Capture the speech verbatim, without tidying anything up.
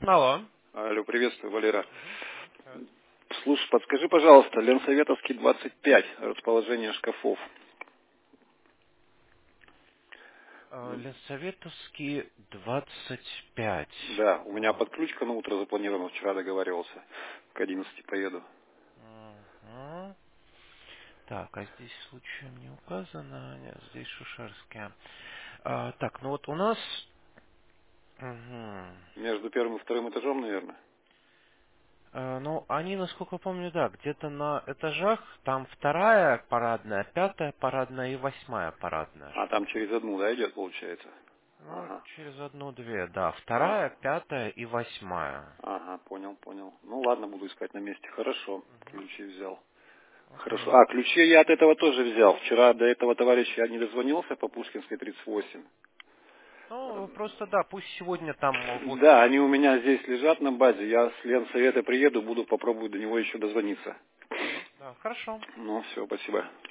Алло. Алло, приветствую, Валера. Угу. Слушай, подскажи, пожалуйста, Ленсоветовский двадцать пять, расположение шкафов. Ленсоветовский двадцать пять. Да, у меня А. подключка на утро запланирована, вчера договаривался. К одиннадцати поеду. Угу. Так, а здесь случаем не указано. Нет, здесь Шушерская. А, так, ну вот у нас... Угу. Между первым и вторым этажом, наверное. А, ну, они, насколько помню, да, где-то на этажах, там вторая парадная, пятая парадная и восьмая парадная А там шкафы. через одну, да, идет, получается? Ну, Ага. через одну-две, да. А, Вторая, пятая и восьмая. ага, понял, понял. Ну ладно, буду искать на месте. Хорошо, Угу. ключи взял. Хорошо. Окей. А, ключи я от этого тоже взял. Вчера до этого товарища я не дозвонился по Пушкинской тридцать восемь. Ну, просто да, пусть сегодня там вот... Да, они у меня здесь лежат на базе. Я с Ленсовета приеду, буду попробовать до него еще дозвониться. Мгм. Да, хорошо. Ну, все, спасибо.